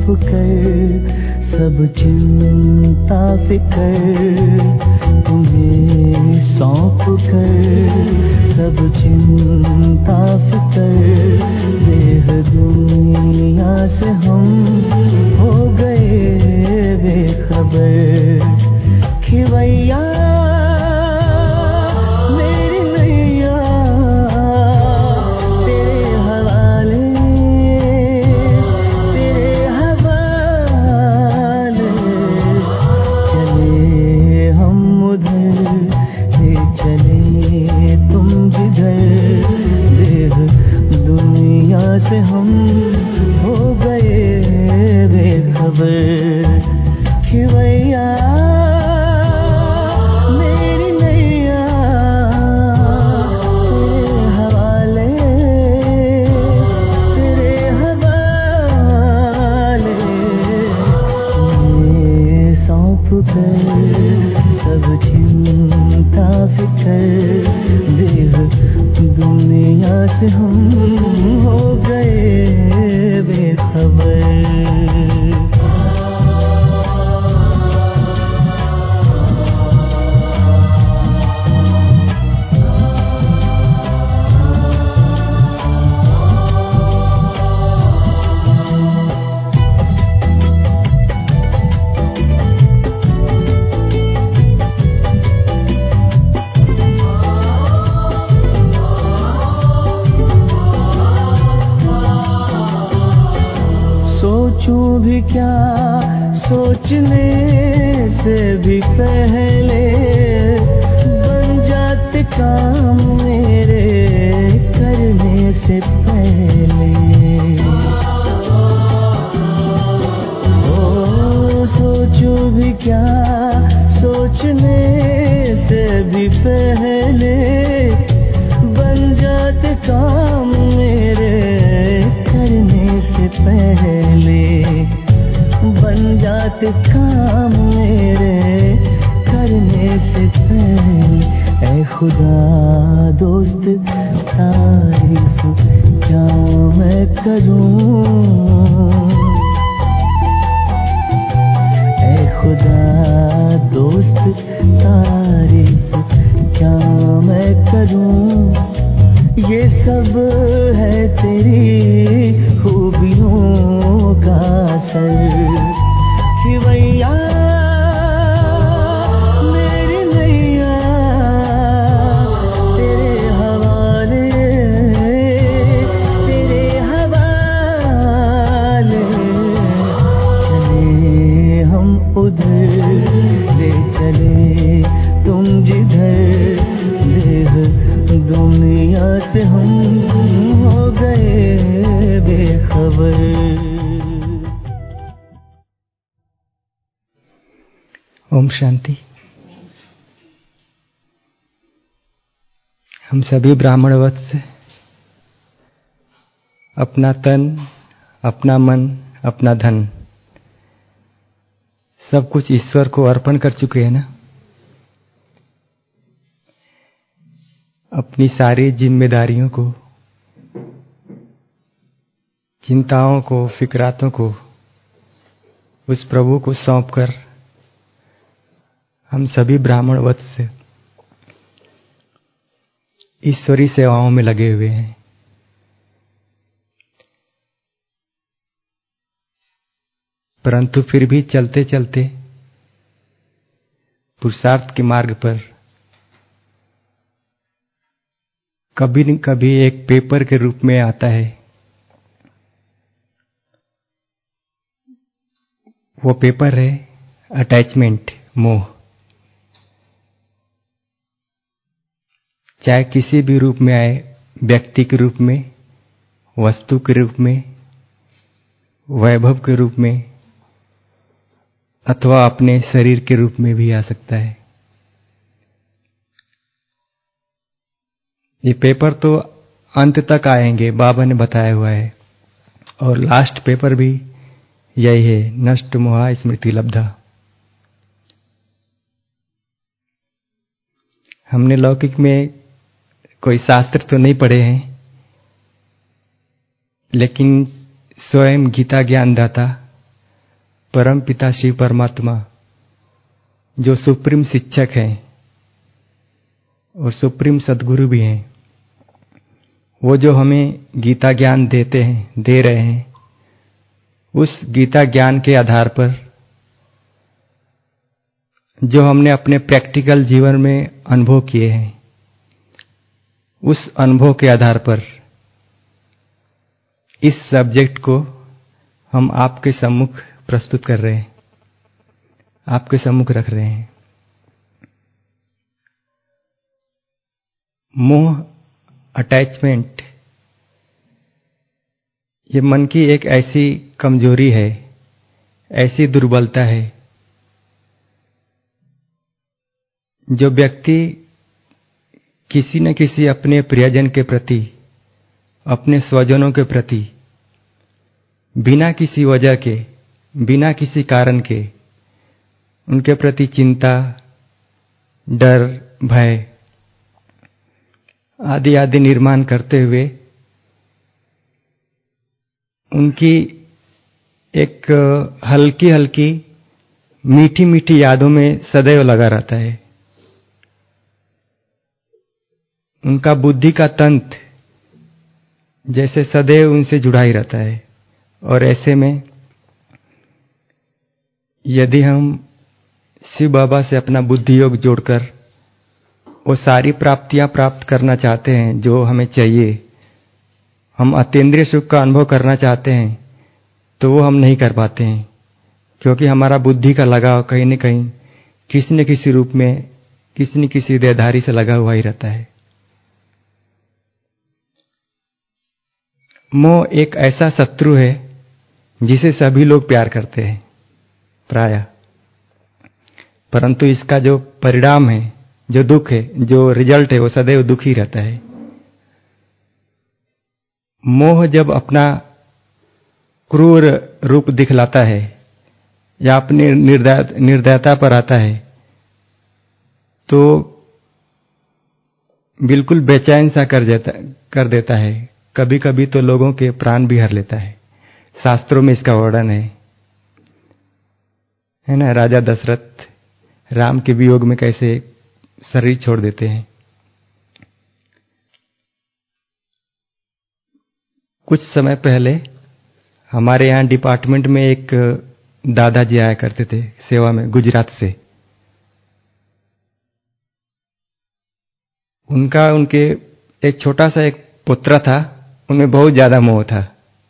कर सब चिंता फिकर, तुम्हें सौंप कर सब चिंता फिकर, देह दुनिया से हम हो गए बेखबर। खिवैया मेरी नैया तेरे हवाले, तेरे हवाले, चले हम उधर ले चले तुम जिधर, देह दुनिया से हम हो गए बेखबर। खिवैया मेरी नैया तेरे हवाले, तेरे हवाले, तुम्हें सौंप कर सब चिंता फिकर, देह दुनिया से हम हो गए बेखबर। सोचूं भी क्या सोचने से भी पहले, बन जाते काम मेरे करने से पहले। ओ सोचूं भी क्या सोचने से भी पहले, बन जाते काम मेरे करने से पहले, बन जाते काम मेरे करने से पहले। ऐ खुदा दोस्त तारीफ क्या मैं करूं, ऐ खुदा दोस्त तारीफ क्या मैं करूं, ये सब है तेरी खूबियों का असर। खिवैया मेरी नैया तेरे हवाले, तेरे हवाले, चले हम उधर ले चले तुम जिधर, देह दुनिया से हम हो गए बेखबर। ओम शांति। हम सभी ब्राह्मण वत्स अपना तन, अपना मन, अपना धन सब कुछ ईश्वर को अर्पण कर चुके हैं ना। अपनी सारी जिम्मेदारियों को, चिंताओं को, फिक्रातों को उस प्रभु को सौंपकर हम सभी ब्राह्मण वत्स ईश्वरी सेवाओं में लगे हुए हैं। परंतु फिर भी चलते चलते पुरुषार्थ के मार्ग पर कभी न कभी एक पेपर के रूप में आता है। वो पेपर है अटैचमेंट, मोह। चाहे किसी भी रूप में आए, व्यक्ति के रूप में, वस्तु के रूप में, वैभव के रूप में, अथवा अपने शरीर के रूप में भी आ सकता है। ये पेपर तो अंत तक आएंगे, बाबा ने बताया हुआ है। और लास्ट पेपर भी यही है, नष्ट मोहा स्मृति लब्धा। हमने लौकिक में कोई शास्त्र तो नहीं पढ़े हैं, लेकिन स्वयं गीता ज्ञानदाता परम पिता शिव परमात्मा जो सुप्रीम शिक्षक हैं और सुप्रीम सद्गुरु भी हैं, वो जो हमें गीता ज्ञान दे रहे हैं, उस गीता ज्ञान के आधार पर जो हमने अपने प्रैक्टिकल जीवन में अनुभव किए हैं, उस अनुभव के आधार पर इस सब्जेक्ट को हम आपके सम्मुख प्रस्तुत कर रहे हैं, आपके सम्मुख रख रहे हैं। मोह, अटैचमेंट, ये मन की एक ऐसी कमजोरी है, ऐसी दुर्बलता है जो व्यक्ति किसी न किसी अपने प्रियजन के प्रति, अपने स्वजनों के प्रति बिना किसी वजह के, बिना किसी कारण के उनके प्रति चिंता, डर, भय आदि आदि निर्माण करते हुए उनकी एक हल्की हल्की मीठी मीठी यादों में सदैव लगा रहता है। उनका बुद्धि का तंत्र जैसे सदैव उनसे जुड़ा ही रहता है। और ऐसे में यदि हम शिव बाबा से अपना बुद्धि योग जोड़कर वो सारी प्राप्तियां प्राप्त करना चाहते हैं जो हमें चाहिए, हम अतीन्द्रिय सुख का अनुभव करना चाहते हैं, तो वो हम नहीं कर पाते हैं, क्योंकि हमारा बुद्धि का लगाव कहीं न कहीं किसी न किसी रूप में, किसी न किसी देहधारी से लगा हुआ ही रहता है। मोह एक ऐसा शत्रु है जिसे सभी लोग प्यार करते हैं प्रायः, परंतु इसका जो परिणाम है, जो दुख है, जो रिजल्ट है, वो सदैव दुख ही रहता है। मोह जब अपना क्रूर रूप दिखलाता है या अपनी निर्दयता पर आता है तो बिल्कुल बेचैन सा कर देता है। कभी कभी तो लोगों के प्राण भी हर लेता है। शास्त्रों में इसका वर्णन है ना, राजा दशरथ राम के वियोग में कैसे शरीर छोड़ देते हैं। कुछ समय पहले हमारे यहाँ डिपार्टमेंट में एक दादाजी आया करते थे सेवा में, गुजरात से। उनके एक छोटा सा एक पुत्र था, उनमें बहुत ज्यादा मोह था।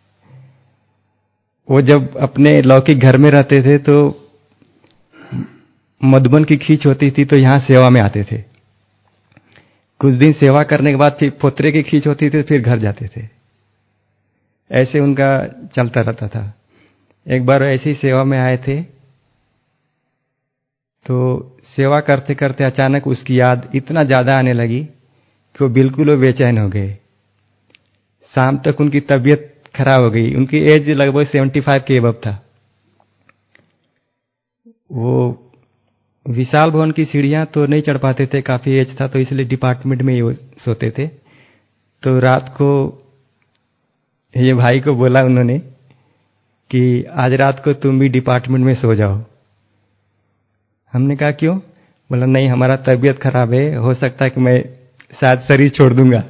वो जब अपने लौकिक घर में रहते थे तो मधुबन की खींच होती थी तो यहाँ सेवा में आते थे। कुछ दिन सेवा करने के बाद फिर पोतरे की खींच होती थी, फिर घर जाते थे। ऐसे उनका चलता रहता था। एक बार ऐसी सेवा में आए थे तो सेवा करते करते अचानक उसकी याद इतना ज्यादा आने लगी कि वो बिल्कुल बेचैन हो गए। शाम तक उनकी तबीयत खराब हो गई। उनकी एज लगभग 75 के अबव था। वो विशाल भवन की सीढ़ियां तो नहीं चढ़ पाते थे, काफी एज था, तो इसलिए डिपार्टमेंट में ही सोते थे। तो रात को ये भाई को बोला उन्होंने कि आज रात को तुम भी डिपार्टमेंट में सो जाओ। हमने कहा क्यों? बोला नहीं, हमारा तबीयत खराब है, हो सकता है कि मैं शायद शरीर छोड़ दूंगा।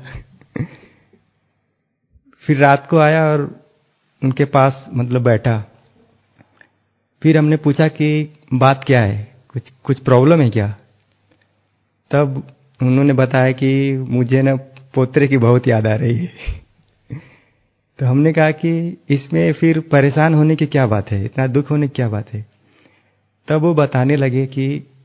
फिर रात को आया और उनके पास मतलब बैठा। फिर हमने पूछा कि बात क्या है, कुछ प्रॉब्लम है क्या? तब उन्होंने बताया कि मुझे ना पोतरे की बहुत याद आ रही है। तो हमने कहा कि इसमें फिर परेशान होने की क्या बात है, इतना दुख होने की क्या बात है? तब वो बताने लगे कि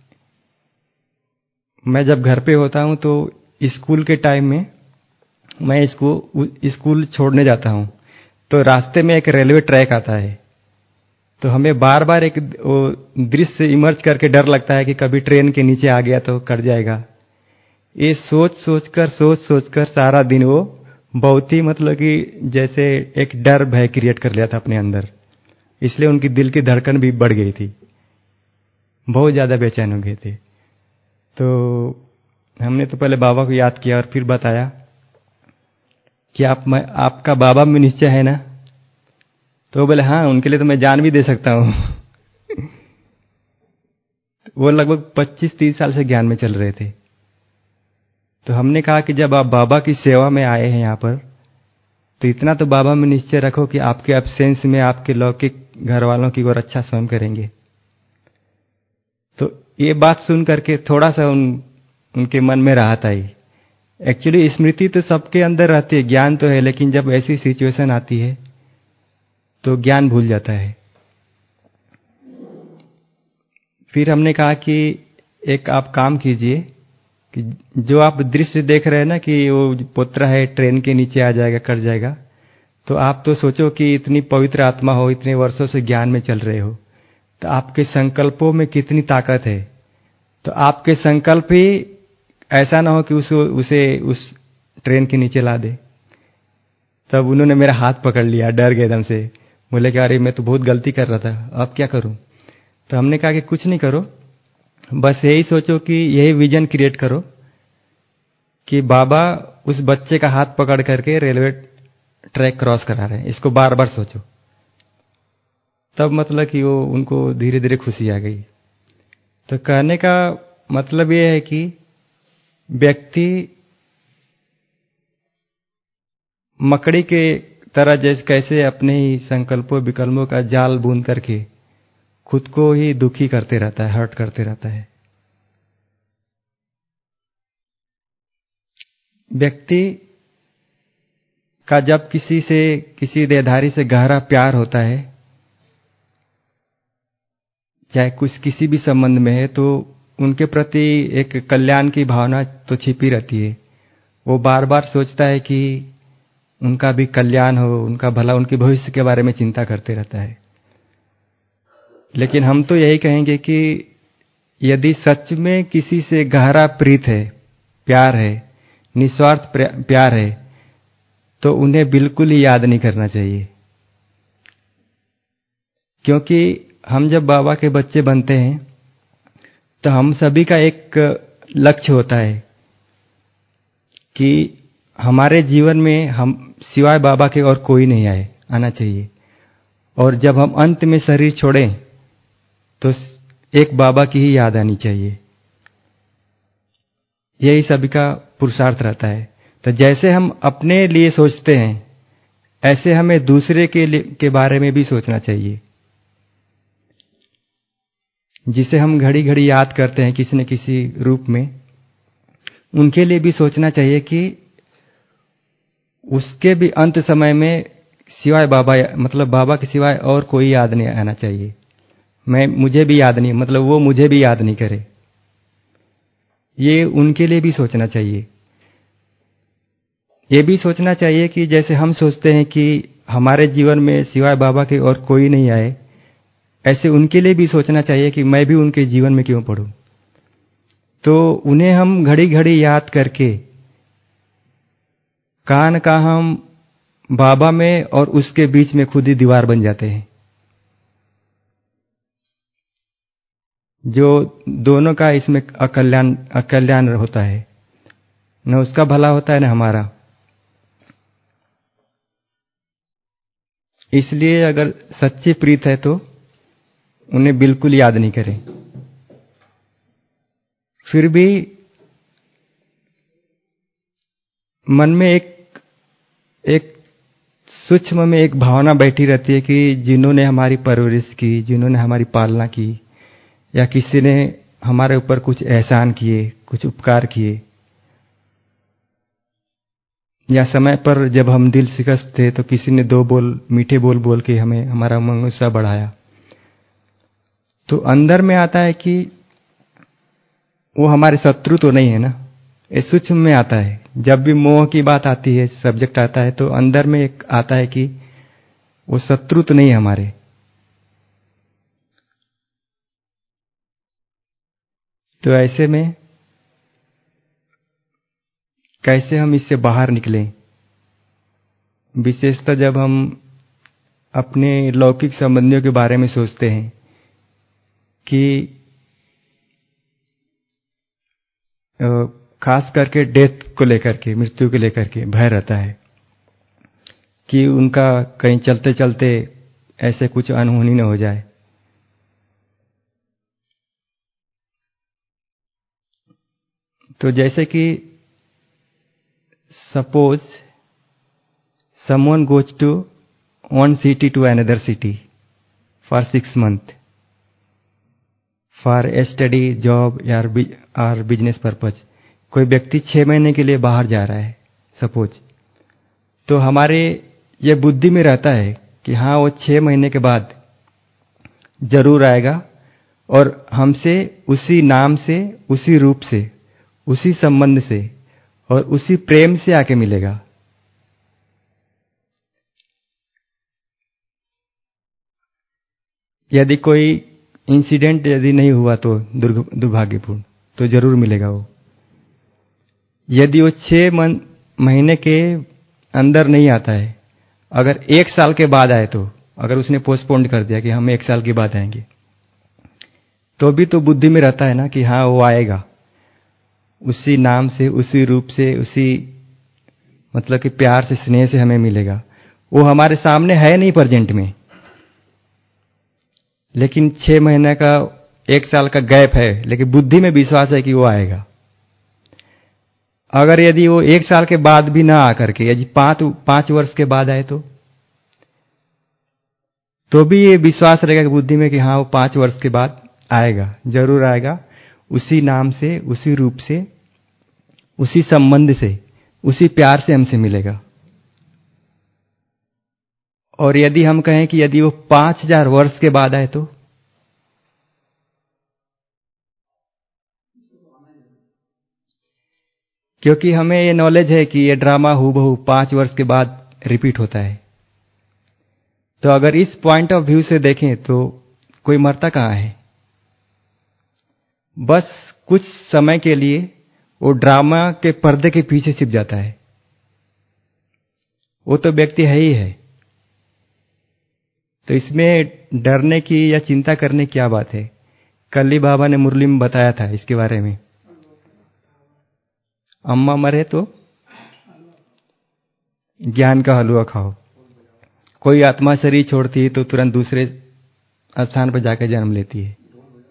मैं जब घर पे होता हूं तो स्कूल के टाइम में मैं इसको स्कूल छोड़ने जाता हूं तो रास्ते में एक रेलवे ट्रैक आता है। तो हमें बार बार एक दृश्य इमर्ज करके डर लगता है कि कभी ट्रेन के नीचे आ गया तो कट जाएगा। ये सोच सोचकर सारा दिन वो बहुत ही मतलब कि जैसे एक डर भय क्रिएट कर लिया था अपने अंदर। इसलिए उनकी दिल की धड़कन भी बढ़ गई थी, बहुत ज्यादा बेचैन हो गए थे। तो हमने तो पहले बाबा को याद किया और फिर बताया कि आपका बाबा में निश्चय है ना? तो बोले हाँ, उनके लिए तो मैं जान भी दे सकता हूँ। वो लगभग 25-30 साल से ज्ञान में चल रहे थे। तो हमने कहा कि जब आप बाबा की सेवा में आए हैं यहाँ पर, तो इतना तो बाबा में निश्चय रखो कि आपके एब्सेंस में आपके लौकिक घर वालों की और अच्छा स्वयं करेंगे। तो ये बात सुन करके थोड़ा सा उनके मन में राहत आई। एक्चुअली स्मृति तो सबके अंदर रहती है, ज्ञान तो है, लेकिन जब ऐसी सिचुएशन आती है तो ज्ञान भूल जाता है। फिर हमने कहा कि एक आप काम कीजिए कि जो आप दृश्य देख रहे हैं ना कि वो पुत्र है ट्रेन के नीचे आ जाएगा, कट जाएगा, तो आप तो सोचो कि इतनी पवित्र आत्मा हो, इतने वर्षों से ज्ञान में चल रहे हो, तो आपके संकल्पों में कितनी ताकत है। तो आपके संकल्प ही ऐसा ना हो कि उसे उस ट्रेन के नीचे ला दे। तब उन्होंने मेरा हाथ पकड़ लिया, डर गए एकदम से, बोले कि अरे मैं तो बहुत गलती कर रहा था, अब क्या करूं। तो हमने कहा कि कुछ नहीं करो, बस यही सोचो कि यही विजन क्रिएट करो कि बाबा उस बच्चे का हाथ पकड़ करके रेलवे ट्रैक क्रॉस करा रहे हैं, इसको बार बार सोचो। तब मतलब कि वो उनको धीरे धीरे खुशी आ गई। तो कहने का मतलब ये है कि व्यक्ति मकड़ी के तरह जैसे कैसे अपने ही संकल्पों विकल्पों का जाल बूंद करके खुद को ही दुखी करते रहता है, हर्ट करते रहता है। व्यक्ति का जब किसी देहधारी से गहरा प्यार होता है, चाहे कुछ किसी भी संबंध में है, तो उनके प्रति एक कल्याण की भावना तो छिपी रहती है। वो बार बार सोचता है कि उनका भी कल्याण हो, उनका भला, उनके भविष्य के बारे में चिंता करते रहता है। लेकिन हम तो यही कहेंगे कि यदि सच में किसी से गहरा प्रीत है, प्यार है, निस्वार्थ प्यार है, तो उन्हें बिल्कुल ही याद नहीं करना चाहिए। क्योंकि हम जब बाबा के बच्चे बनते हैं तो हम सभी का एक लक्ष्य होता है कि हमारे जीवन में हम सिवाय बाबा के और कोई नहीं आना चाहिए। और जब हम अंत में शरीर छोड़ें तो एक बाबा की ही याद आनी चाहिए। यही सभी का पुरुषार्थ रहता है। तो जैसे हम अपने लिए सोचते हैं, ऐसे हमें दूसरे के बारे में भी सोचना चाहिए। जिसे हम घड़ी घड़ी याद करते हैं किसी न किसी रूप में, उनके लिए भी सोचना चाहिए कि उसके भी अंत समय में सिवाय बाबा, मतलब बाबा के सिवाय और कोई याद नहीं आना चाहिए। मुझे भी याद नहीं, मतलब वो मुझे भी याद नहीं करे। ये उनके लिए भी सोचना चाहिए। ये भी सोचना चाहिए कि जैसे हम सोचते हैं कि हमारे जीवन में सिवाय बाबा के और कोई नहीं आए, ऐसे उनके लिए भी सोचना चाहिए कि मैं भी उनके जीवन में क्यों पढ़ूं। तो उन्हें हम घड़ी घड़ी याद करके कान का हम बाबा में और उसके बीच में खुद ही दीवार बन जाते हैं, जो दोनों का इसमें अकल्याण होता है। न उसका भला होता है न हमारा। इसलिए अगर सच्ची प्रीत है तो उन्हें बिल्कुल याद नहीं करें। फिर भी मन में एक सूक्ष्म में एक भावना बैठी रहती है कि जिन्होंने हमारी परवरिश की, जिन्होंने हमारी पालना की, या किसी ने हमारे ऊपर कुछ एहसान किए, कुछ उपकार किए, या समय पर जब हम दिल शिकस्त थे तो किसी ने दो मीठे बोल बोल के हमें हमारा मन उत्साह बढ़ाया, तो अंदर में आता है कि वो हमारे शत्रु तो नहीं है ना। ये सूक्ष्म में आता है। जब भी मोह की बात आती है, सब्जेक्ट आता है, तो अंदर में एक आता है कि वो शत्रु तो नहीं है हमारे। तो ऐसे में कैसे हम इससे बाहर निकलें? विशेषतः जब हम अपने लौकिक संबंधियों के बारे में सोचते हैं कि खास करके डेथ को लेकर के, मृत्यु को लेकर के भय रहता है कि उनका कहीं चलते चलते ऐसे कुछ अनहोनी न हो जाए। तो जैसे कि suppose someone goes to one city to another city for 6 months for a study, job or business purpose. कोई व्यक्ति 6 महीने के लिए बाहर जा रहा है सपोज, तो हमारे ये बुद्धि में रहता है कि हाँ वो 6 महीने के बाद जरूर आएगा और हमसे उसी नाम से, उसी रूप से, उसी संबंध से और उसी प्रेम से आके मिलेगा। यदि कोई इंसिडेंट यदि नहीं हुआ तो दुर्भाग्यपूर्ण, तो जरूर मिलेगा वो। यदि वो 6 महीने के अंदर नहीं आता है, अगर 1 साल के बाद आए, तो अगर उसने पोस्टपोन कर दिया कि हम 1 साल के बाद आएंगे, तो भी तो बुद्धि में रहता है ना कि हाँ वो आएगा, उसी नाम से, उसी रूप से, उसी मतलब कि प्यार से, स्नेह से हमें मिलेगा। वो हमारे सामने है नहीं प्रेजेंट में, लेकिन 6 महीने का, 1 साल का गैप है, लेकिन बुद्धि में विश्वास है कि वो आएगा। अगर यदि वो 1 साल के बाद भी ना आकर के यदि 5 वर्ष के बाद आए, तो भी ये विश्वास रहेगा कि बुद्धि में कि हाँ वो 5 वर्ष के बाद आएगा, जरूर आएगा, उसी नाम से, उसी रूप से, उसी संबंध से, उसी प्यार से हमसे मिलेगा। और यदि हम कहें कि यदि वो 5000 वर्ष के बाद आए, तो क्योंकि हमें ये नॉलेज है कि ये ड्रामा हूबहू 5 वर्ष के बाद रिपीट होता है। तो अगर इस पॉइंट ऑफ व्यू से देखें तो कोई मरता कहाँ है, बस कुछ समय के लिए वो ड्रामा के पर्दे के पीछे छिप जाता है, वो तो व्यक्ति है ही है। तो इसमें डरने की या चिंता करने की क्या बात है। कल्ली बाबा ने मुरली में बताया था इसके बारे में। अम्मा मरे तो ज्ञान का हलवा खाओ। कोई आत्मा शरीर छोड़ती है तो तुरंत दूसरे स्थान पर जाकर जन्म लेती है।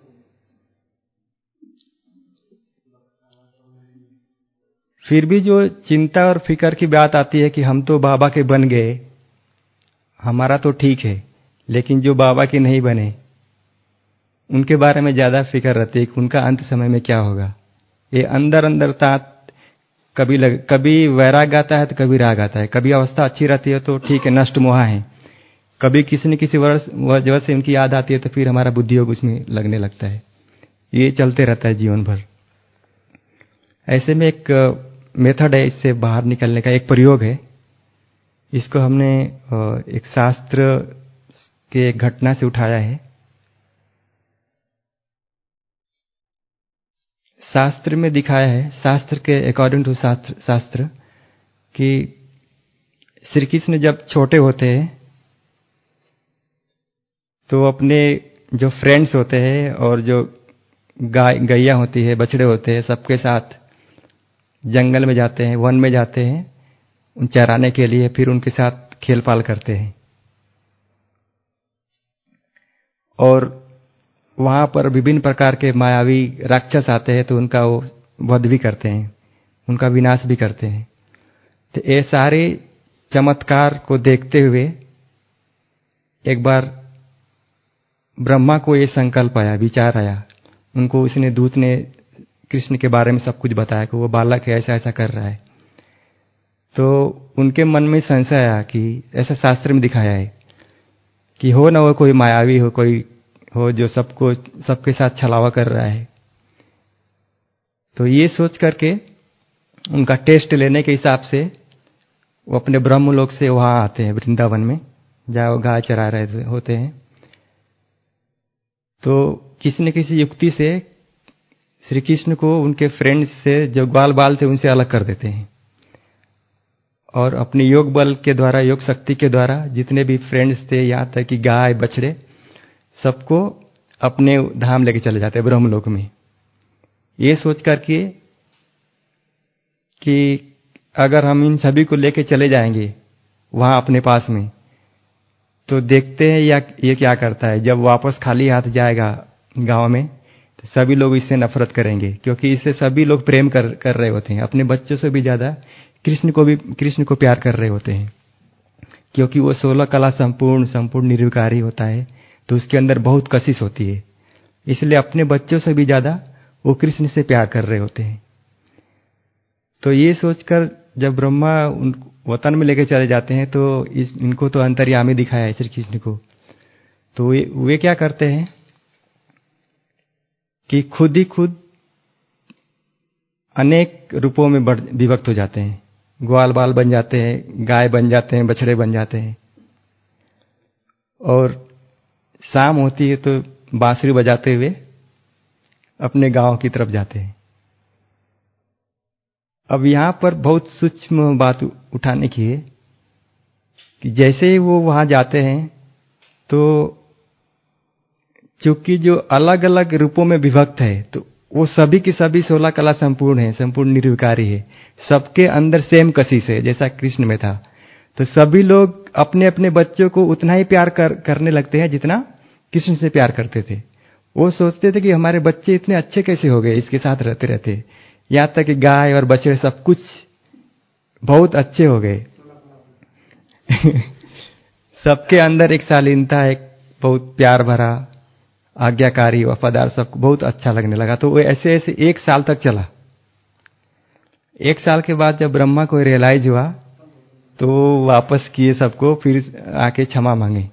फिर भी जो चिंता और फिक्र की बात आती है कि हम तो बाबा के बन गए, हमारा तो ठीक है, लेकिन जो बाबा के नहीं बने उनके बारे में ज्यादा फिक्र रहती है कि उनका अंत समय में क्या होगा। ये अंदर अंदर कभी वैराग आता है तो कभी राग आता है, कभी अवस्था अच्छी रहती है तो ठीक है, नष्ट मोहा है, कभी किसी न किसी वजह से उनकी याद आती है तो फिर हमारा बुद्धि योग उसमें लगने लगता है। ये चलते रहता है जीवन भर। ऐसे में एक मेथड है इससे बाहर निकलने का, एक प्रयोग है। इसको हमने एक शास्त्र के एक घटना से उठाया है। शास्त्र में दिखाया है, शास्त्र के अकॉर्डिंग टू शास्त्र, कि श्री कृष्ण जब छोटे होते हैं तो अपने जो फ्रेंड्स होते हैं और जो गैया होती है, बछड़े होते हैं, सबके साथ जंगल में जाते हैं, वन में जाते हैं उन चराने के लिए, फिर उनके साथ खेल पाल करते हैं। और वहां पर विभिन्न प्रकार के मायावी राक्षस आते हैं तो उनका वो वध भी करते हैं, उनका विनाश भी करते हैं। तो ये सारे चमत्कार को देखते हुए एक बार ब्रह्मा को ये संकल्प आया, विचार आया, उनको उसने दूत ने कृष्ण के बारे में सब कुछ बताया कि वो बालक है, ऐसा ऐसा कर रहा है। तो उनके मन में संशय आया कि ऐसा शास्त्र में दिखाया है कि हो ना वो कोई मायावी हो, कोई हो जो सबके साथ छलावा कर रहा है। तो ये सोच करके उनका टेस्ट लेने के हिसाब से वो अपने ब्रह्मलोक से वहां आते हैं वृंदावन में, जहां वो गाय चरा रहे होते हैं। तो किसी न किसी युक्ति से श्री कृष्ण को उनके फ्रेंड्स से जो ग्वाल बाल थे उनसे अलग कर देते हैं, और अपने योग बल के द्वारा, योग शक्ति के द्वारा जितने भी फ्रेंड्स थे, यहाँ तक कि गाय बछड़े, सबको अपने धाम लेके चले जाते हैं ब्रह्मलोक में। ये सोच करके कि अगर हम इन सभी को लेके चले जाएंगे वहां अपने पास में, तो देखते हैं ये क्या करता है। जब वापस खाली हाथ जाएगा गांव में तो सभी लोग इससे नफरत करेंगे, क्योंकि इससे सभी लोग प्रेम कर रहे होते हैं। अपने बच्चों से भी ज्यादा कृष्ण को प्यार कर रहे होते हैं, क्योंकि वो 16 कला संपूर्ण निर्विकारी होता है, तो उसके अंदर बहुत कशिश होती है। इसलिए अपने बच्चों से भी ज्यादा वो कृष्ण से प्यार कर रहे होते हैं। तो ये सोचकर जब ब्रह्मा उन वतन में लेके चले जाते हैं, तो इनको तो अंतर्यामी दिखाया है श्री कृष्ण को। तो वे क्या करते हैं कि खुद ही खुद अनेक रूपों में विभक्त हो जाते हैं। ग्वाल बाल बन जाते हैं, गाय बन जाते हैं, बछड़े बन जाते हैं, और शाम होती है तो बांसुरी बजाते हुए अपने गांव की तरफ जाते हैं। अब यहां पर बहुत सूक्ष्म बात उठाने की है कि जैसे ही वो वहां जाते हैं, तो चूंकि जो अलग अलग रूपों में विभक्त है, तो वो सभी की सभी 16 कला संपूर्ण है, संपूर्ण निर्विकारी है, सबके अंदर सेम कशिश है जैसा कृष्ण में था। तो सभी लोग अपने अपने बच्चों को उतना ही प्यार करने लगते हैं जितना कृष्ण से प्यार करते थे। वो सोचते थे कि हमारे बच्चे इतने अच्छे कैसे हो गए इसके साथ रहते रहते, यहां तक कि गाय और बछड़े सब कुछ बहुत अच्छे हो गए। सबके अंदर एक शालीनता, एक बहुत प्यार भरा, आज्ञाकारी, वफादार, सबको बहुत अच्छा लगने लगा। तो वो ऐसे ऐसे 1 साल तक चला। 1 साल के बाद जब ब्रह्मा को रियलाइज हुआ, तो वापस किए सबको, फिर आके क्षमा मांगे।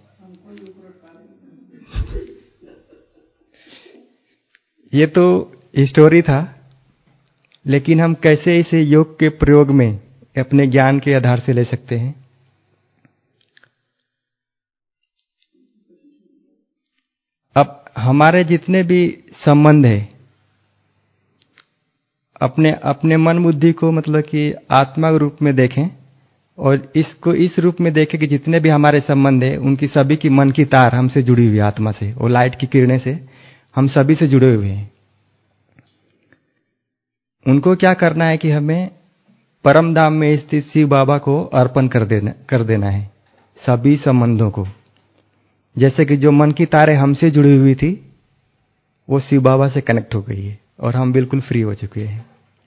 ये तो स्टोरी था, लेकिन हम कैसे इसे योग के प्रयोग में अपने ज्ञान के आधार से ले सकते हैं। अब हमारे जितने भी संबंध है, अपने अपने मन बुद्धि को मतलब कि आत्मा रूप में देखें, और इसको इस रूप में देखें कि जितने भी हमारे संबंध है उनकी सभी की मन की तार हमसे जुड़ी हुई है, आत्मा से, और लाइट की किरणें से हम सभी से जुड़े हुए हैं। उनको क्या करना है कि हमें परम धाम में स्थित शिव बाबा को अर्पण कर देना है, सभी संबंधों को। जैसे कि जो मन की तारें हमसे जुड़ी हुई थी, वो शिव बाबा से कनेक्ट हो गई है और हम बिल्कुल फ्री हो चुके हैं।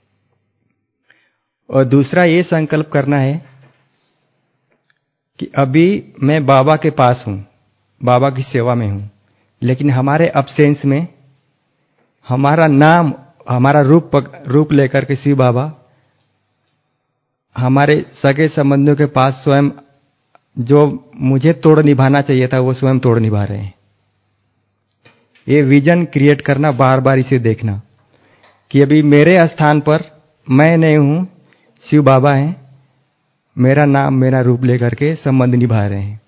और दूसरा ये संकल्प करना है कि अभी मैं बाबा के पास हूं, बाबा की सेवा में हूं, लेकिन हमारे अब्सेंस में हमारा नाम, हमारा रूप लेकर के शिव बाबा हमारे सगे संबंधियों के पास स्वयं जो मुझे तोड़ निभाना चाहिए था, वो स्वयं तोड़ निभा रहे हैं। ये विजन क्रिएट करना, बार बार इसे देखना कि अभी मेरे स्थान पर मैं नहीं हूं, शिव बाबा हैं, मेरा नाम, मेरा रूप लेकर के संबंध निभा रहे हैं।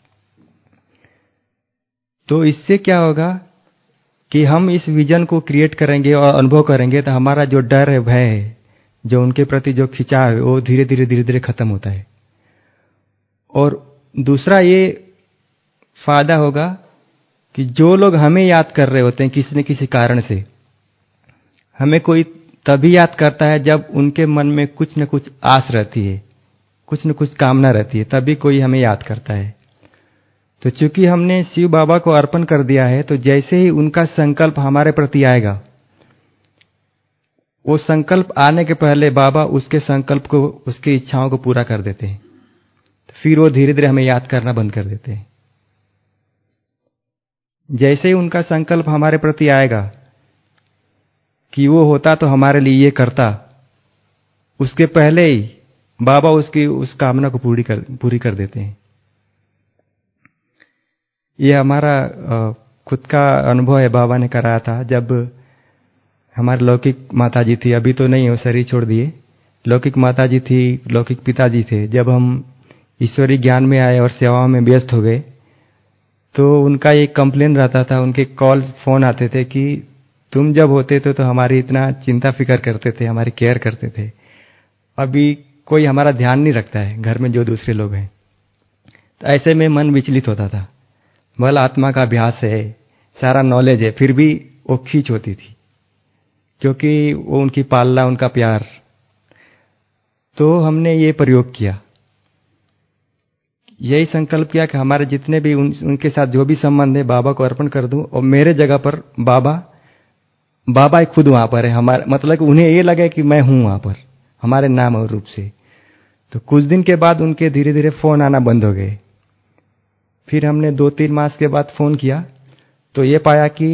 तो इससे क्या होगा कि हम इस विजन को क्रिएट करेंगे और अनुभव करेंगे, तो हमारा जो डर है, भय है, जो उनके प्रति जो खिंचाव है, वो धीरे धीरे खत्म होता है। और दूसरा ये फायदा होगा कि जो लोग हमें याद कर रहे होते हैं किसी न किसी कारण से, हमें कोई तभी याद करता है जब उनके मन में कुछ न कुछ आस रहती है, कुछ न कुछ कामना रहती है, तभी कोई हमें याद करता है। तो चूंकि हमने शिव बाबा को अर्पण कर दिया है, तो जैसे ही उनका संकल्प हमारे प्रति आएगा, वो संकल्प आने के पहले बाबा उसके संकल्प को, उसकी इच्छाओं को पूरा कर देते हैं। तो फिर वो धीरे धीरे हमें याद करना बंद कर देते हैं। जैसे ही उनका संकल्प हमारे प्रति आएगा कि वो होता तो हमारे लिए ये करता, उसके पहले ही बाबा उसकी उस कामना को पूरी कर देते हैं। ये हमारा खुद का अनुभव है, बाबा ने कराया था। जब हमारे लौकिक माताजी थी, अभी तो नहीं, वो शरीर छोड़ दिए, लौकिक माताजी थी, लौकिक पिताजी थे, जब हम ईश्वरीय ज्ञान में आए और सेवाओं में व्यस्त हो गए, तो उनका एक कंप्लेन रहता था, उनके कॉल फोन आते थे कि तुम जब होते थे तो हमारी इतना चिंता फिक्र करते थे, हमारी केयर करते थे, अभी कोई हमारा ध्यान नहीं रखता है घर में जो दूसरे लोग हैं। तो ऐसे में मन विचलित होता था। बल आत्मा का अभ्यास है, सारा नॉलेज है, फिर भी वो खींच होती थी, क्योंकि वो उनकी पालना, उनका प्यार। तो हमने ये प्रयोग किया, यही संकल्प किया कि हमारे जितने भी उनके साथ जो भी संबंध है, बाबा को अर्पण कर दूं, और मेरे जगह पर बाबा बाबा ही खुद वहां पर है, हमारे मतलब कि उन्हें ये लगे कि मैं हूं वहां पर हमारे नाम और रूप से। तो कुछ दिन के बाद उनके धीरे धीरे फोन आना बंद हो गए। फिर हमने 2-3 मास के बाद फोन किया तो ये पाया कि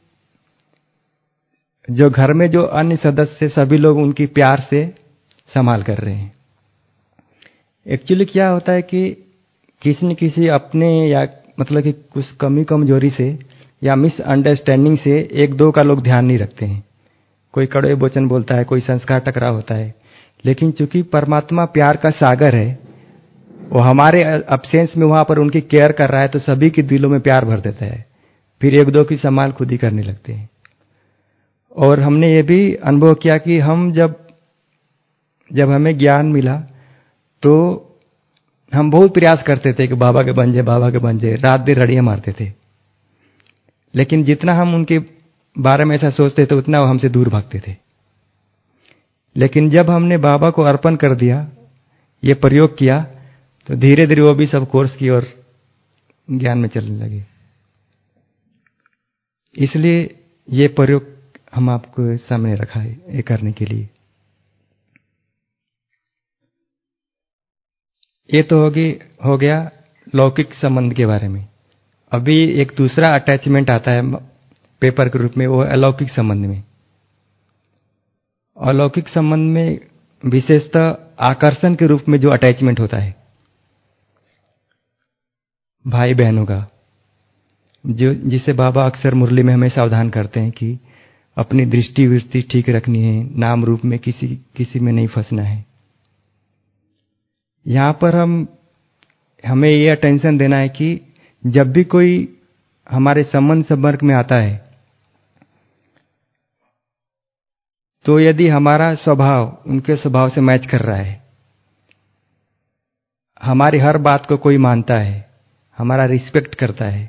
जो घर में जो अन्य सदस्य सभी लोग उनकी प्यार से संभाल कर रहे हैं। एक्चुअली क्या होता है कि किसी न किसी अपने या मतलब कि कुछ कमी कमजोरी से या मिसअंडरस्टैंडिंग से एक दो का लोग ध्यान नहीं रखते हैं। कोई कड़वे वचन बोलता है, कोई संस्कार टकराव होता है, लेकिन चूंकि परमात्मा प्यार का सागर है, वो हमारे अब्सेंस में वहां पर उनकी केयर कर रहा है, तो सभी के दिलों में प्यार भर देता है। फिर एक दो की संभाल खुद ही करने लगते हैं। और हमने ये भी अनुभव किया कि हम जब हमें ज्ञान मिला तो हम बहुत प्रयास करते थे कि बाबा के बन जाए, बाबा के बन जाए, रात दिन रड़ियां मारते थे। लेकिन जितना हम उनके बारे में ऐसा सोचते थे उतना वो हमसे दूर भागते थे। लेकिन जब हमने बाबा को अर्पण कर दिया, ये प्रयोग किया, तो धीरे धीरे वो भी सब कोर्स की और ज्ञान में चलने लगे। इसलिए ये प्रयोग हम आपको सामने रखा है ये करने के लिए। ये तो हो गया लौकिक संबंध के बारे में। अभी एक दूसरा अटैचमेंट आता है पेपर के रूप में, वो अलौकिक संबंध में। अलौकिक संबंध में विशेषतः आकर्षण के रूप में जो अटैचमेंट होता है भाई बहनों का, जो जिसे बाबा अक्सर मुरली में हमें सावधान करते हैं कि अपनी दृष्टि वृष्टि ठीक रखनी है, नाम रूप में किसी में नहीं फंसना है। यहां पर हमें ये अटेंशन देना है कि जब भी कोई हमारे संपर्क में आता है, तो यदि हमारा स्वभाव उनके स्वभाव से मैच कर रहा है, हमारी हर बात को कोई मानता है, हमारा रिस्पेक्ट करता है,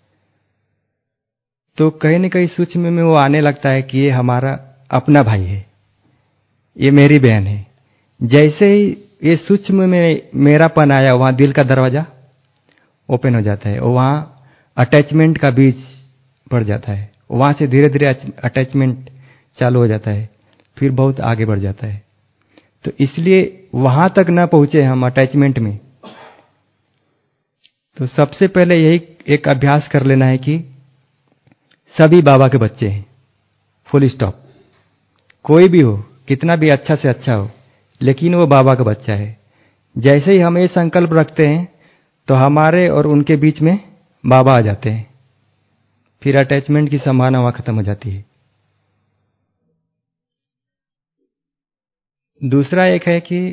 तो कहीं न कहीं सूक्ष्म में वो आने लगता है कि ये हमारा अपना भाई है, ये मेरी बहन है। जैसे ही ये सूक्ष्म में मेरापन आया, वहां दिल का दरवाजा ओपन हो जाता है और वहां अटैचमेंट का बीज पड़ जाता है। वहां से धीरे धीरे अटैचमेंट चालू हो जाता है, फिर बहुत आगे बढ़ जाता है। तो इसलिए वहां तक ना पहुंचे हम अटैचमेंट में, तो सबसे पहले यही एक अभ्यास कर लेना है कि सभी बाबा के बच्चे हैं, फुल स्टॉप। कोई भी हो, कितना भी अच्छा से अच्छा हो, लेकिन वो बाबा का बच्चा है। जैसे ही हम ये संकल्प रखते हैं तो हमारे और उनके बीच में बाबा आ जाते हैं, फिर अटैचमेंट की संभावना वहां खत्म हो जाती है। दूसरा एक है कि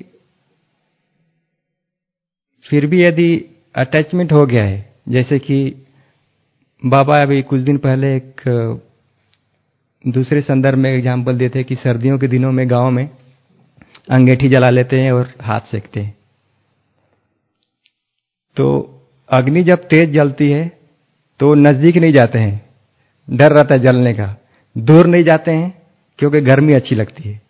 फिर भी यदि अटैचमेंट हो गया है, जैसे कि बाबा अभी कुछ दिन पहले एक दूसरे संदर्भ में एग्जाम्पल देते हैं कि सर्दियों के दिनों में गांव में अंगीठी जला लेते हैं और हाथ सेकते हैं। तो अग्नि जब तेज जलती है तो नजदीक नहीं जाते हैं, डर रहता है जलने का। दूर नहीं जाते हैं क्योंकि गर्मी अच्छी लगती है।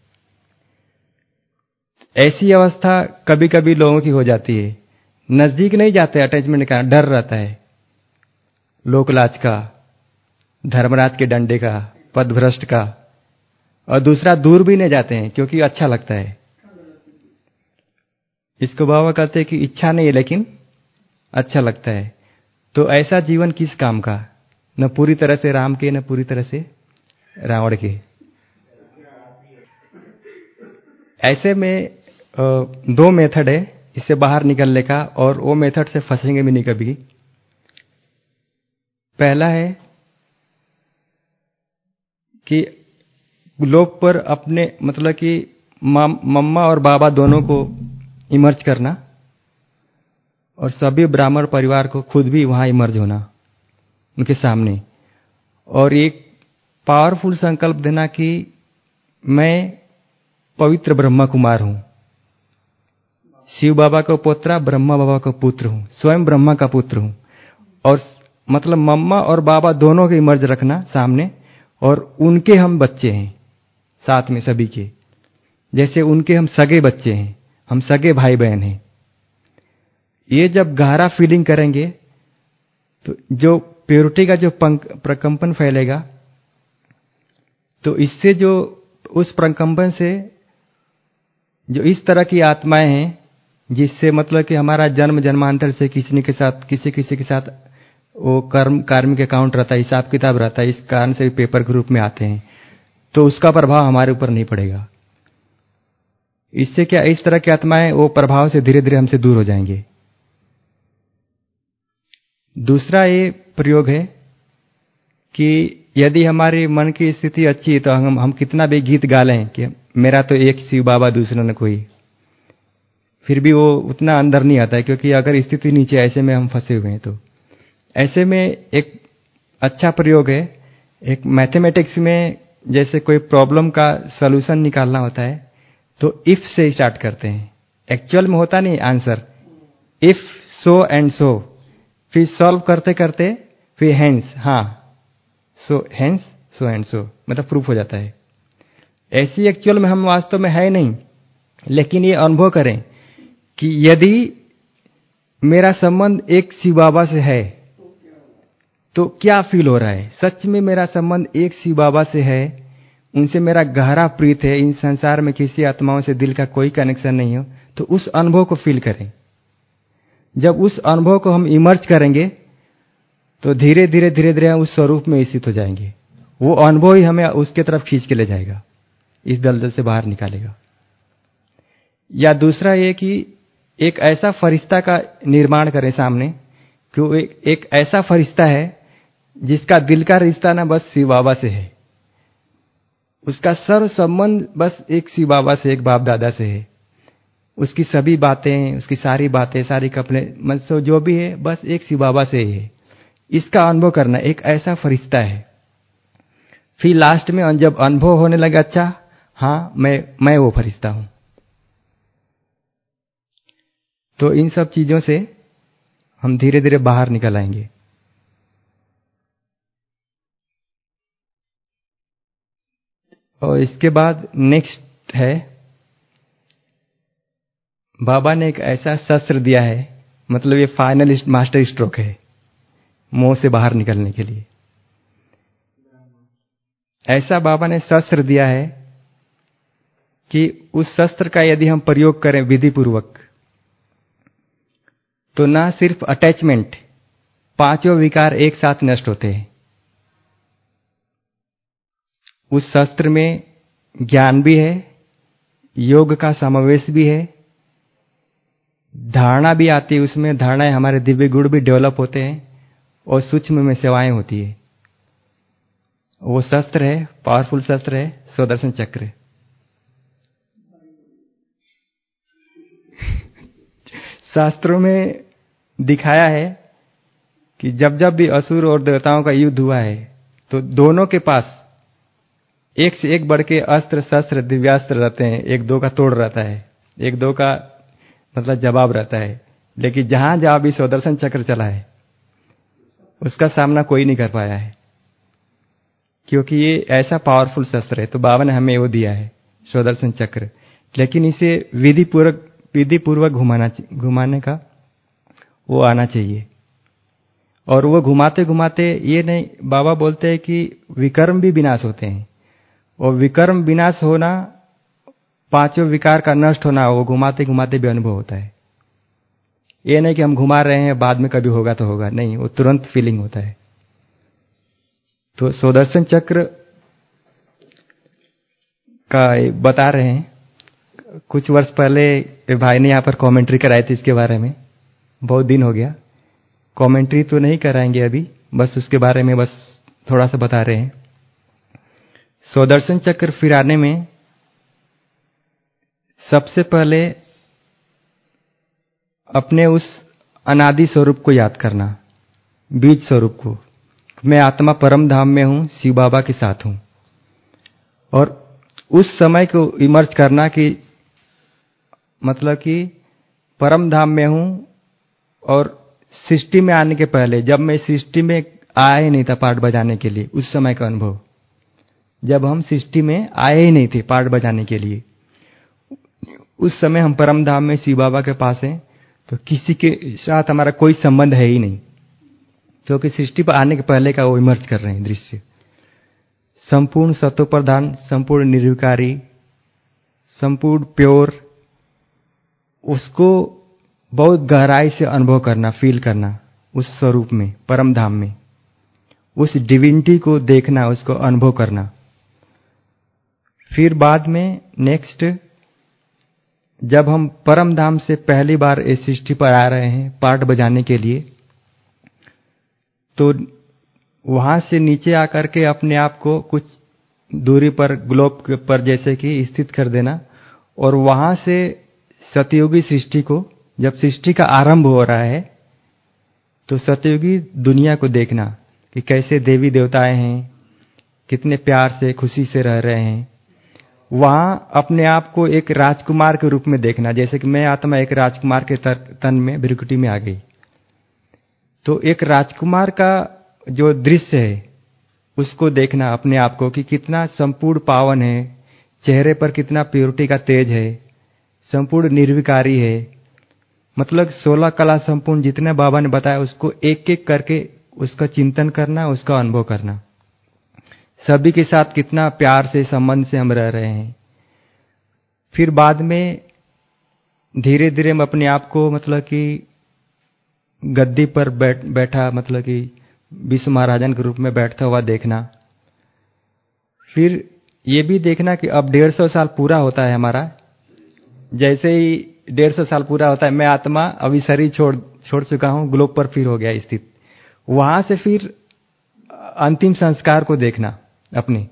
ऐसी अवस्था कभी कभी लोगों की हो जाती है, नजदीक नहीं जाते, अटैचमेंट का डर रहता है, लोकलाज का, धर्मराज के डंडे का, पदभ्रष्ट का। और दूसरा दूर भी नहीं जाते हैं क्योंकि अच्छा लगता है। इसको बाबा कहते हैं कि इच्छा नहीं है लेकिन अच्छा लगता है। तो ऐसा जीवन किस काम का, न पूरी तरह से राम के न पूरी तरह से रावण के। ऐसे में दो मेथड है इससे बाहर निकलने का, और वो मेथड से फंसेंगे भी नहीं कभी। पहला है कि लोग पर अपने मतलब कि मम्मा और बाबा दोनों को इमर्ज करना, और सभी ब्राह्मण परिवार को खुद भी वहां इमर्ज होना उनके सामने, और एक पावरफुल संकल्प देना कि मैं पवित्र ब्रह्मा कुमार हूं, शिव बाबा का पोत्रा, ब्रह्मा बाबा का पुत्र हूं, स्वयं ब्रह्मा का पुत्र हूं। और मतलब मम्मा और बाबा दोनों के इमर्ज रखना सामने, और उनके हम बच्चे हैं साथ में सभी के, जैसे उनके हम सगे बच्चे हैं, हम सगे भाई बहन हैं। ये जब गहरा फीलिंग करेंगे तो जो प्योरिटी का जो प्रकंपन फैलेगा, तो इससे जो उस प्रकंपन से जो इस तरह की आत्माएं हैं, जिससे मतलब कि हमारा जन्म जन्मांतर से किसी के साथ वो कार्मिक अकाउंट रहता है, हिसाब किताब रहता है, इस कारण से पेपर के रूप में आते हैं, तो उसका प्रभाव हमारे ऊपर नहीं पड़ेगा। इससे क्या, इस तरह की आत्माएं वो प्रभाव से धीरे धीरे हमसे दूर हो जाएंगे। दूसरा ये प्रयोग है कि यदि हमारे मन की स्थिति अच्छी है तो हम कितना भी गीत गा लें कि मेरा तो एक शिव बाबा दूसरा न कोई, फिर भी वो उतना अंदर नहीं आता है, क्योंकि अगर स्थिति नीचे ऐसे में हम फंसे हुए हैं। तो ऐसे में एक अच्छा प्रयोग है, एक मैथमेटिक्स में जैसे कोई प्रॉब्लम का सॉल्यूशन निकालना होता है तो इफ से स्टार्ट करते हैं। एक्चुअल में होता नहीं answer, if so and so, फिर सॉल्व करते करते फिर हेंस, हाँ सो हेंस सो एंड सो, मतलब प्रूफ हो जाता है। ऐसी एक्चुअल में हम वास्तव में है नहीं, लेकिन ये अनुभव करें कि यदि मेरा संबंध एक शिव बाबा से है तो क्या फील हो रहा है। सच में मेरा संबंध एक शिव बाबा से है, उनसे मेरा गहरा प्रीत है, इन संसार में किसी आत्माओं से दिल का कोई कनेक्शन नहीं हो, तो उस अनुभव को फील करें। जब उस अनुभव को हम इमर्ज करेंगे तो धीरे धीरे हम उस स्वरूप में स्थित हो जाएंगे। वो अनुभव ही हमें उसके तरफ खींच के ले जाएगा, इस दलदल से बाहर निकालेगा। या दूसरा ये कि एक ऐसा फरिश्ता का निर्माण करें सामने, कि वो एक ऐसा फरिश्ता है जिसका दिल का रिश्ता ना बस शिव बाबा से है, उसका सर्व संबंध बस एक शिव बाबा से, एक बाप दादा से है। उसकी सभी बातें, उसकी सारी बातें, सारी कपड़े, मतलब जो भी है बस एक शिव बाबा से ही है। इसका अनुभव करना, एक ऐसा फरिश्ता है। फिर लास्ट में जब अनुभव होने लगे, अच्छा हाँ मैं वो फरिश्ता हूं, तो इन सब चीजों से हम धीरे धीरे बाहर निकल आएंगे। और इसके बाद नेक्स्ट है, बाबा ने एक ऐसा शस्त्र दिया है, मतलब ये फाइनल मास्टर स्ट्रोक है मोह से बाहर निकलने के लिए। ऐसा बाबा ने शस्त्र दिया है कि उस शस्त्र का यदि हम प्रयोग करें विधि पूर्वक, तो ना सिर्फ अटैचमेंट, पांचों विकार एक साथ नष्ट होते हैं। उस शस्त्र में ज्ञान भी है, योग का समावेश भी है, धारणा भी आती है, उसमें धारणाएं, हमारे दिव्य गुण भी डेवलप होते हैं, और सूक्ष्म में सेवाएं होती है। वो शस्त्र है, पावरफुल शस्त्र है, स्वदर्शन चक्र। शास्त्रों में दिखाया है कि जब जब भी असुर और देवताओं का युद्ध हुआ है तो दोनों के पास एक से एक बढ़ के अस्त्र शस्त्र दिव्यास्त्र रहते हैं। एक दो का तोड़ रहता है, एक दो का मतलब जवाब रहता है, लेकिन जहां जहां भी स्वदर्शन चक्र चला है उसका सामना कोई नहीं कर पाया है, क्योंकि ये ऐसा पावरफुल शस्त्र है। तो बाबा ने हमें वो दिया है स्वदर्शन चक्र, लेकिन इसे विधि पूर्वक घुमाने का वो आना चाहिए। और वो घुमाते घुमाते ये नहीं, बाबा बोलते हैं कि विकर्म भी विनाश होते हैं, और विकर्म विनाश होना, पांचों विकार का नष्ट होना, वो घुमाते घुमाते भी अनुभव होता है। ये नहीं कि हम घुमा रहे हैं बाद में कभी होगा तो होगा, नहीं, वो तुरंत फीलिंग होता है। तो स्वदर्शन चक्र का बता रहे हैं, कुछ वर्ष पहले भाई ने यहाँ पर कमेंट्री कराई थी इसके बारे में, बहुत दिन हो गया। कमेंट्री तो नहीं कराएंगे अभी, बस उसके बारे में बस थोड़ा सा बता रहे हैं। स्वदर्शन चक्र फिराने में सबसे पहले अपने उस अनादि स्वरूप को याद करना, बीज स्वरूप को। मैं आत्मा परम धाम में हूं, शिव बाबा के साथ हूं, और उस समय को इमर्ज करना कि मतलब कि परम धाम में हूं, और सृष्टि में आने के पहले, जब मैं सृष्टि में आया ही नहीं था पार्ट बजाने के लिए, उस समय का अनुभव, जब हम सृष्टि में आए ही नहीं थे पार्ट बजाने के लिए, उस समय हम परम धाम में शिव बाबा के पास हैं, तो किसी के साथ हमारा कोई संबंध है ही नहीं, क्योंकि सृष्टि पर आने के पहले का वो इमर्ज कर रहे हैं दृश्य। संपूर्ण सत्वप्रधान, संपूर्ण निर्विकारी, संपूर्ण प्योर, उसको बहुत गहराई से अनुभव करना, फील करना उस स्वरूप में, परम धाम में, उस डिविनिटी को देखना, उसको अनुभव करना। फिर बाद में नेक्स्ट, जब हम परम धाम से पहली बार इस सृष्टि पर आ रहे हैं पार्ट बजाने के लिए, तो वहां से नीचे आकर के अपने आप को कुछ दूरी पर ग्लोब पर जैसे कि स्थित कर देना, और वहां से सतयुगी सृष्टि को, जब सृष्टि का आरंभ हो रहा है तो सतयुगी दुनिया को देखना कि कैसे देवी देवताएं हैं, कितने प्यार से खुशी से रह रहे हैं। वहां अपने आप को एक राजकुमार के रूप में देखना, जैसे कि मैं आत्मा एक राजकुमार के तन में भृकुटी में आ गई। तो एक राजकुमार का जो दृश्य है उसको देखना अपने आप को कि कितना संपूर्ण पावन है, चेहरे पर कितना प्योरिटी का तेज है, संपूर्ण निर्विकारी है। मतलब 16 कला संपूर्ण जितने बाबा ने बताया उसको एक एक करके उसका चिंतन करना, उसका अनुभव करना, सभी के साथ कितना प्यार से संबंध से हम रह रहे हैं। फिर बाद में धीरे धीरे हम अपने आप को मतलब कि गद्दी पर बैठा, मतलब कि विश्व महाराजन के रूप में बैठता हुआ देखना। फिर ये भी देखना कि अब 150 साल पूरा होता है हमारा। जैसे ही 150 साल पूरा होता है, मैं आत्मा अभी शरीर छोड़ चुका हूं, ग्लोब पर फिर हो गया स्थित। वहां से फिर अंतिम संस्कार को देखना अपने,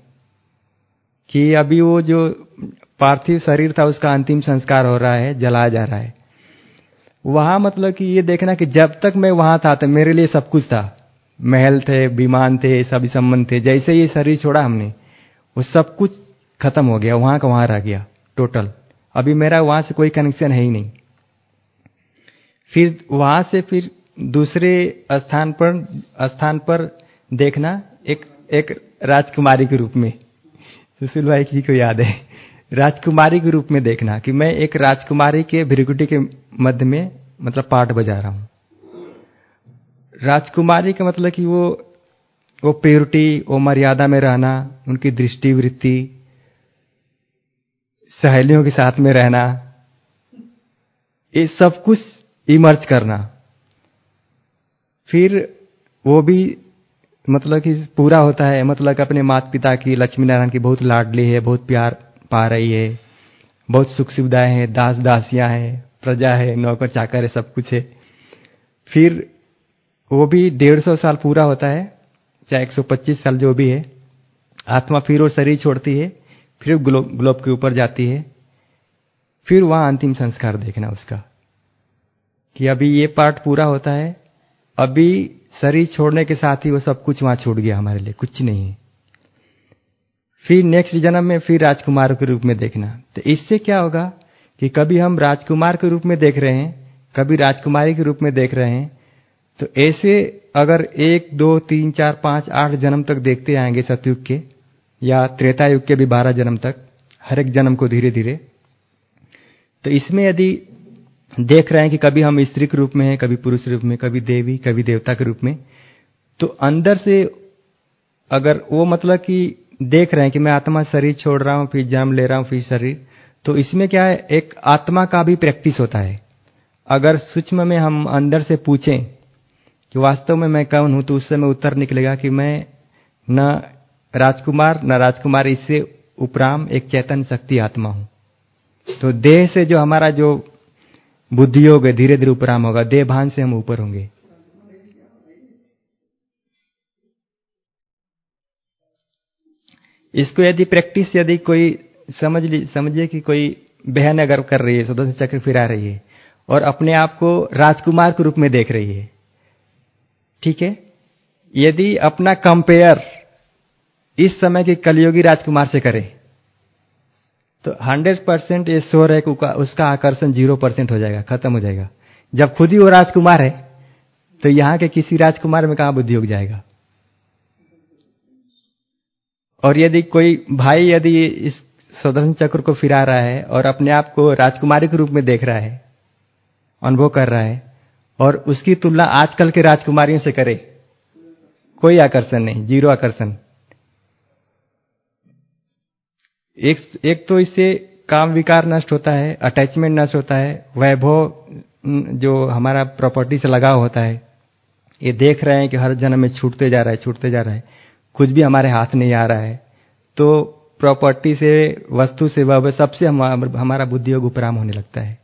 कि अभी वो जो पार्थिव शरीर था उसका अंतिम संस्कार हो रहा है, जलाया जा रहा है। वहां मतलब कि ये देखना कि जब तक मैं वहां था तो मेरे लिए सब कुछ था, महल थे, विमान थे, सभी संबंध थे। जैसे ये शरीर छोड़ा हमने, वो सब कुछ खत्म हो गया, वहां का वहां रह गया टोटल। अभी मेरा वहां से कोई कनेक्शन है ही नहीं। फिर वहां से फिर दूसरे स्थान पर देखना एक राजकुमारी के रूप में। सुशील भाई जी को याद है, राजकुमारी के रूप में देखना कि मैं एक राजकुमारी के भृकुटी के मध्य में मतलब पाठ बजा रहा हूं। राजकुमारी का मतलब कि वो प्योरिटी, वो मर्यादा में रहना, उनकी दृष्टि वृत्ति, सहेलियों के साथ में रहना, ये सब कुछ इमर्ज करना। फिर वो भी मतलब कि पूरा होता है, मतलब कि अपने माता पिता की, लक्ष्मी नारायण की बहुत लाडली है, बहुत प्यार पा रही है, बहुत सुख सुविधाएं हैं, दास दासियां हैं, प्रजा है, नौकर चाकर है, सब कुछ है। फिर वो भी 150 साल पूरा होता है, चाहे 125 साल जो भी है। आत्मा फिर वो शरीर छोड़ती है, फिर ग्लोब के ऊपर जाती है। फिर वहां अंतिम संस्कार देखना उसका, कि अभी ये पार्ट पूरा होता है, अभी शरीर छोड़ने के साथ ही वो सब कुछ वहां छूट गया, हमारे लिए कुछ नहीं है। फिर नेक्स्ट जन्म में फिर राजकुमार के रूप में देखना। तो इससे क्या होगा कि कभी हम राजकुमार के रूप में देख रहे हैं, कभी राजकुमारी के रूप में देख रहे हैं। तो ऐसे अगर 1, 2, 3, 4, 5, 8 जन्म तक देखते आएंगे सतयुग के या त्रेता युग के भी 12 जन्म तक, हर एक जन्म को धीरे धीरे, तो इसमें यदि देख रहे हैं कि कभी हम स्त्री के रूप में हैं, कभी पुरुष रूप में, कभी देवी, कभी देवता के रूप में, तो अंदर से अगर वो मतलब कि देख रहे हैं कि मैं आत्मा शरीर छोड़ रहा हूं, फिर जन्म ले रहा हूं, फिर शरीर, तो इसमें क्या है, एक आत्मा का भी प्रैक्टिस होता है। अगर सूक्ष्म में हम अंदर से पूछें कि वास्तव में मैं कौन हूं, तो उस समय उत्तर निकलेगा कि मैं न राजकुमार न राजकुमारी, इससे उपराम एक चैतन्य शक्ति आत्मा हूं। तो देह से जो हमारा जो बुद्धि योग है धीरे धीरे उपराम होगा, देह भान से हम ऊपर होंगे। इसको यदि प्रैक्टिस यदि कोई समझिए कि कोई बहन अगर कर रही है, सुदर्शन चक्र फिरा रही है और अपने आप को राजकुमार के रूप में देख रही है, ठीक है, यदि अपना कंपेयर इस समय के कलियुगी राजकुमार से करे तो 100% ये श्योर है कि उसका आकर्षण 0% हो जाएगा, खत्म हो जाएगा। जब खुद ही वो राजकुमार है तो यहां के किसी राजकुमार में कहां बुद्धि योग जाएगा। और यदि कोई भाई यदि इस सुदर्शन चक्र को फिरा रहा है और अपने आप को राजकुमारी के रूप में देख रहा है, अनुभव कर रहा है, और उसकी तुलना आजकल के राजकुमारियों से करे, कोई आकर्षण नहीं, 0 आकर्षण। एक तो इससे काम विकार नष्ट होता है, अटैचमेंट नष्ट होता है, वैभव जो हमारा प्रॉपर्टी से लगाव होता है, ये देख रहे हैं कि हर जन्म में छूटते जा रहा है, कुछ भी हमारे हाथ नहीं आ रहा है, तो प्रॉपर्टी से, वस्तु से, वह सबसे हमारा बुद्धि योग उपराम होने लगता है।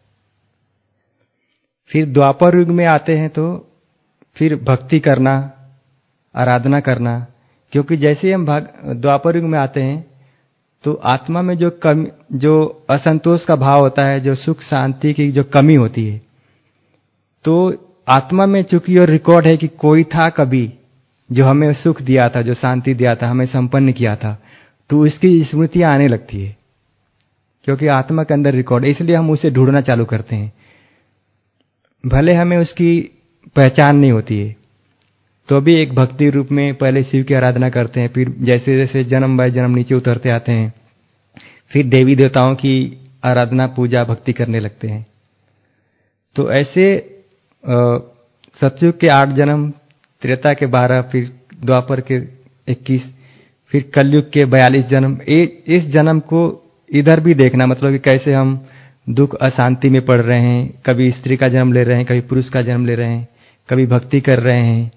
फिर द्वापर युग में आते हैं तो फिर भक्ति करना, आराधना करना, क्योंकि जैसे हम द्वापर युग में आते हैं तो आत्मा में जो असंतोष का भाव होता है, जो सुख शांति की जो कमी होती है, तो आत्मा में चूंकि और रिकॉर्ड है कि कोई था कभी जो हमें सुख दिया था, जो शांति दिया था, हमें संपन्न किया था, तो इसकी स्मृतियां आने लगती है, क्योंकि आत्मा के अंदर रिकॉर्ड है, इसलिए हम उसे ढूंढना चालू करते हैं। भले हमें उसकी पहचान नहीं होती है तो भी एक भक्ति रूप में पहले शिव की आराधना करते हैं, फिर जैसे जैसे जन्म बाय जन्म नीचे उतरते आते हैं, फिर देवी देवताओं की आराधना, पूजा, भक्ति करने लगते हैं। तो ऐसे सतयुग के 8 जन्म, त्रेता के 12, फिर द्वापर के 21, फिर कलयुग के 42 जन्म। इस जन्म को इधर भी देखना, मतलब कि कैसे हम दुख अशांति में पड़ रहे हैं, कभी स्त्री का जन्म ले रहे हैं, कभी पुरुष का जन्म ले रहे हैं, कभी भक्ति कर रहे हैं,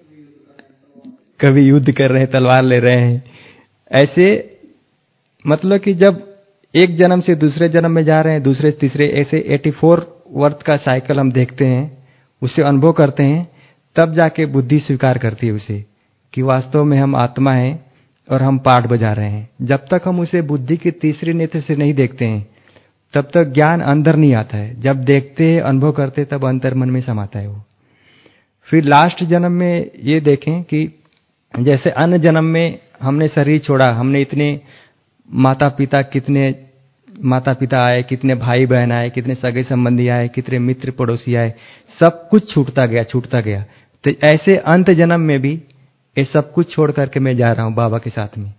कभी युद्ध कर रहे हैं, तलवार ले रहे हैं। ऐसे मतलब कि जब एक जन्म से दूसरे जन्म में जा रहे हैं, दूसरे तीसरे, ऐसे 84 वर्ष का साइकिल हम देखते हैं, उसे अनुभव करते हैं, तब जाके बुद्धि स्वीकार करती है उसे कि वास्तव में हम आत्मा हैं और हम पाठ बजा रहे हैं। जब तक हम उसे बुद्धि के तीसरे नेत्र से नहीं देखते हैं तब तक ज्ञान अंदर नहीं आता है। जब देखते हैं, अनुभव करते, तब अंतर मन में समाता है वो। फिर लास्ट जन्म में ये देखें कि जैसे अन्य जन्म में हमने शरीर छोड़ा, हमने इतने कितने माता पिता आए, कितने भाई बहन आए, कितने सगे संबंधी आए, कितने मित्र पड़ोसी आए, सब कुछ छूटता गया। तो ऐसे अंत जन्म में भी ये सब कुछ छोड़ करके मैं जा रहा हूं बाबा के साथ में।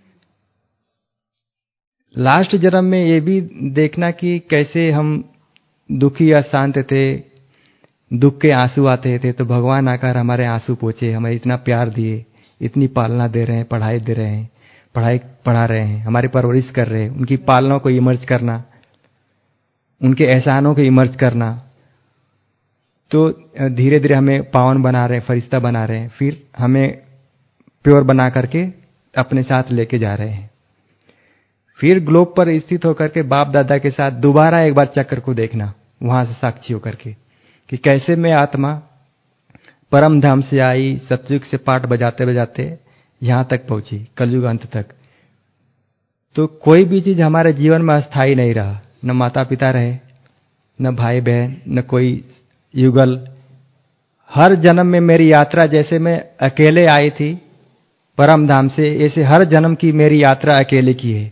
लास्ट जन्म में ये भी देखना कि कैसे हम दुखी या शांत थे, दुख के आंसू आते थे, तो भगवान आकर हमारे आंसू पोंछे, हमें इतना प्यार दिए, इतनी पालना दे रहे हैं, पढ़ाई दे रहे हैं, पढ़ाई पढ़ा रहे हैं, हमारी परवरिश कर रहे हैं। उनकी पालना को इमर्ज करना, उनके एहसानों को इमर्ज करना, तो धीरे धीरे हमें पावन बना रहे हैं, फरिश्ता बना रहे हैं, फिर हमें प्योर बना करके अपने साथ लेके जा रहे हैं। फिर ग्लोब पर स्थित होकर के बाप दादा के साथ दोबारा एक बार चक्र को देखना, वहां से साक्षी होकर के कि कैसे मैं आत्मा परम धाम से आई, सतयुग से पाठ बजाते बजाते यहां तक पहुंची, कलयुग अंत तक। तो कोई भी चीज हमारे जीवन में अस्थायी नहीं रहा, न माता पिता रहे, न भाई बहन, न कोई युगल। हर जन्म में मेरी यात्रा, जैसे मैं अकेले आई थी परम धाम से, ऐसे हर जन्म की मेरी यात्रा अकेले की है।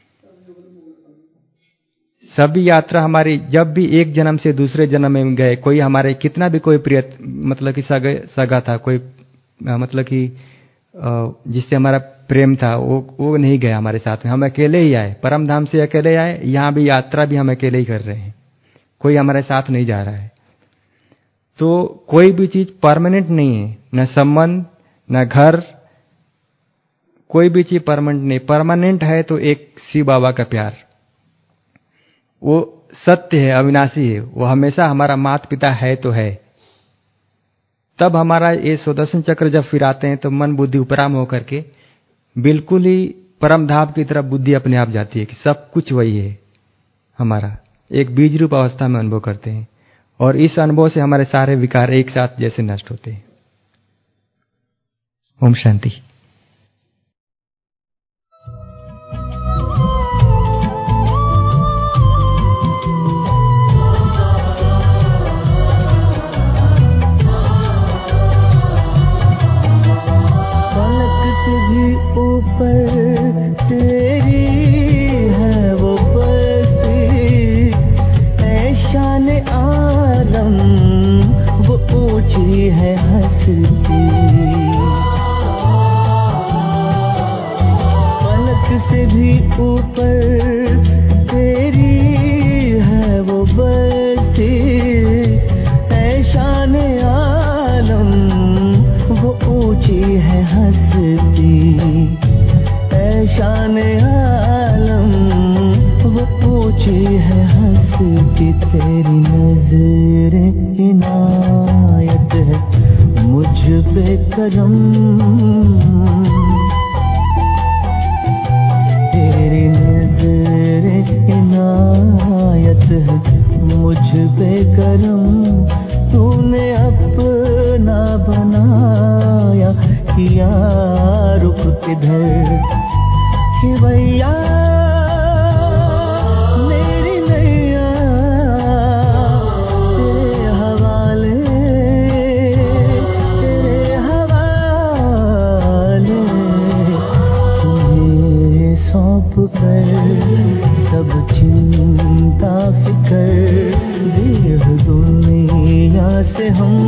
सभी यात्रा हमारी, जब भी एक जन्म से दूसरे जन्म में गए, कोई हमारे कितना भी कोई प्रिय, मतलब कि सगा था, कोई मतलब कि जिससे हमारा प्रेम था, वो नहीं गया हमारे साथ में, हम अकेले ही आए, परम धाम से अकेले आए, यहाँ भी यात्रा भी हम अकेले ही कर रहे हैं, कोई हमारे साथ नहीं जा रहा है। तो कोई भी चीज परमानेंट नहीं है, न संबंध, न घर, कोई भी चीज परमानेंट नहीं। परमानेंट है तो एक शिव बाबा का प्यार, वो सत्य है, अविनाशी है, वो हमेशा हमारा माता पिता है तो है। तब हमारा ये सुदर्शन चक्र जब फिराते हैं तो मन बुद्धि उपराम होकर के बिल्कुल ही परम धाम की तरफ बुद्धि अपने आप जाती है कि सब कुछ वही है। हमारा एक बीज रूप अवस्था में अनुभव करते हैं, और इस अनुभव से हमारे सारे विकार एक साथ जैसे नष्ट होते हैं। ओम शांति। शान आलम की तेरी नजरें इनायत है मुझ पे करम, तेरी नजरें इनायत है मुझ पे करम, तूने अपना बनाया किया रुख किधर कि भैया मेरी नैया तेरे हवाले, तेरे हवाले, तुम्हें सौंप कर सब चिंता फिकर, देह दुनिया से हम